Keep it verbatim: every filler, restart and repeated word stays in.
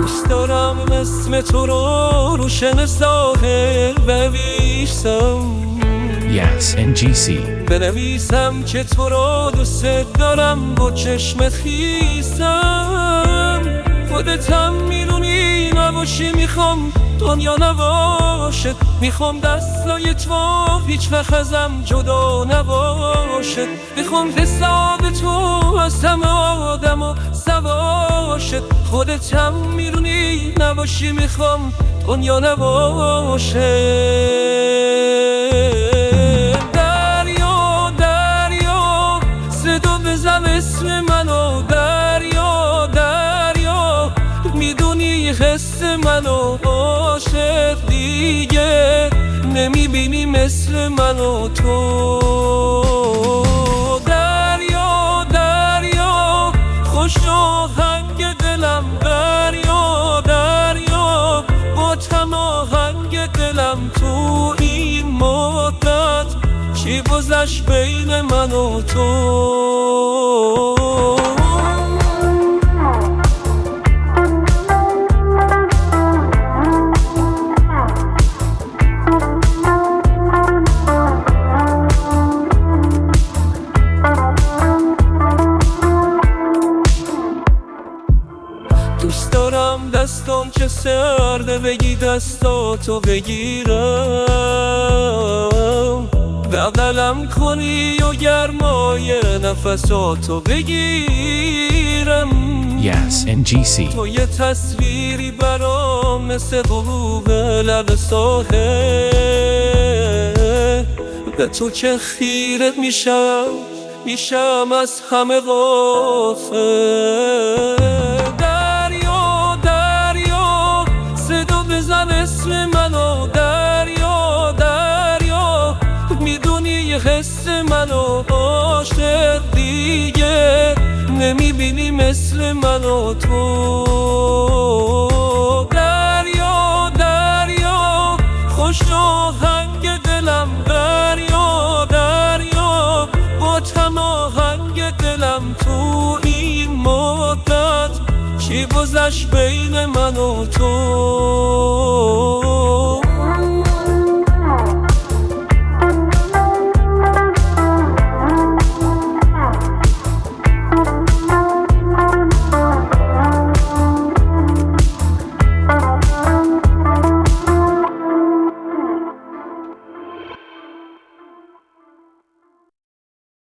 دوست دارم اسم تو رو روشن ساحل بنویسم، Yes and جی سی. بنویسم که تو رو دوست دارم با چشم خیسم. خودتم میدونی نباشی میخوام دنیا نباشد، میخوام دستای تو هیچ وقت ازم جدا نباشد، میخوام حساب تو از همه آدم و سواشد. خودتم میدونی نباشی میخوام دنیا نباشد. دریا دریا صدا بزن اسم منو، دریا دریا میدونی حس منو، عاشق دیگه نمیبینی مثل منو تو. دریا دریا خوش آهنگ دلم، دریا دریا با تماهنگ دلم. تو این مدت چی گذشت بین من و تو؟ دوست دارم دستام که سرده بگی دستاتو بگیرم، بغلم کنی و گرمای نفساتو بگیرم. Yes and جی سی. تو یه تصویری برام مثل غروب لب ساحل، به تو که خیرت میشم میشم از همه غافل. بزن اسم منو، دریا دریا میدونی حس منو، عاشق دیگه نمیبینی مثل منو تو. دریا دریا خوش آهنگ دلم، دریا دریا با تماهنگ دلم. تو این مدت چی گذشت بین من و تو؟